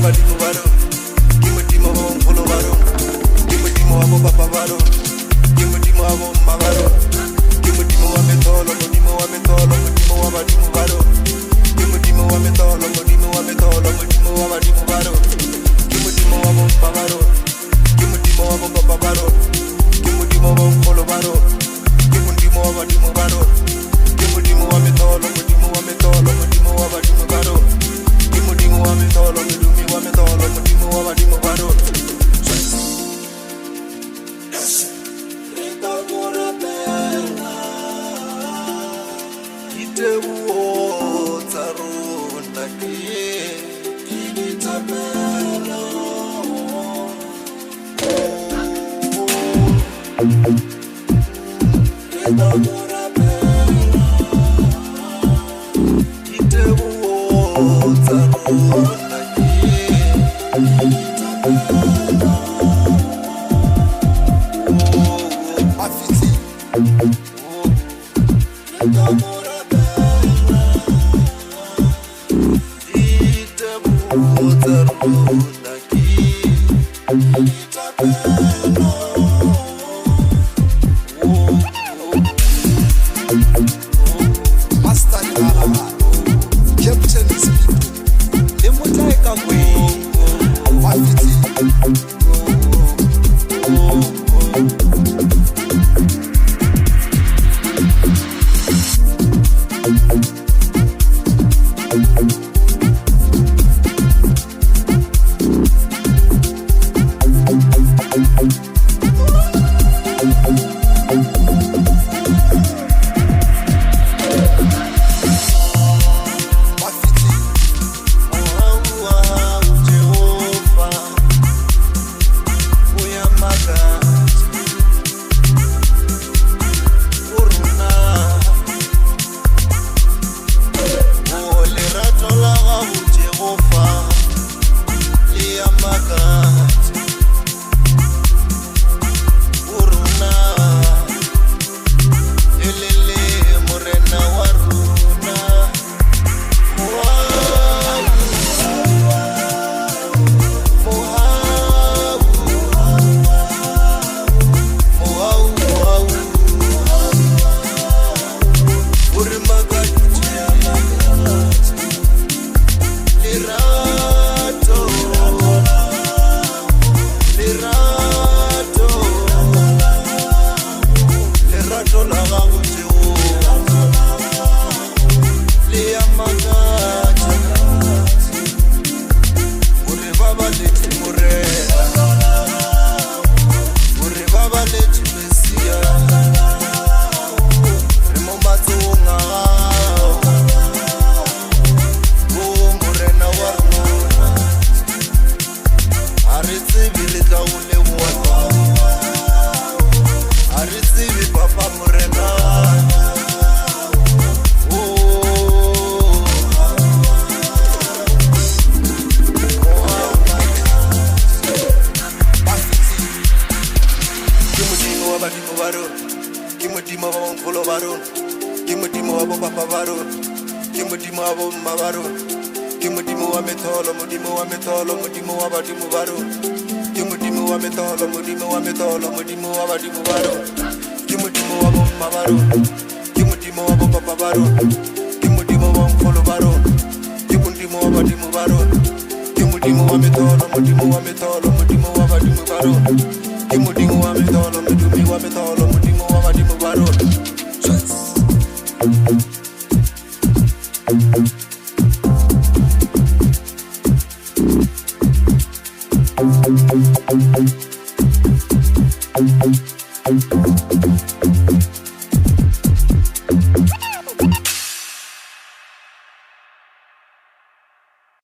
badimo ba rona, ke modimo wa bonkgolo ba rona, ke modimo wa bopapa ba rona, ke modimo wa bomma ba rona, ke modimo wa metolo, modimo wa metolo, modimo wa badimo ba rona, ke modimo wa metolo, modimo wa metolo, modimo wa badimo ba rona, ke modimo wa bomma ba rona, ke modimo wa bopapa ba rona, ke modimo wa bonkgolo ba rona, ke modimo wa badimo ba rona, ke modimo wa metolo, modimo wa metolo, modimo wa badimo ba rona, ke modimo wa metolo, modimo wa metolo, modimo wa badimo ba rona. Thank you.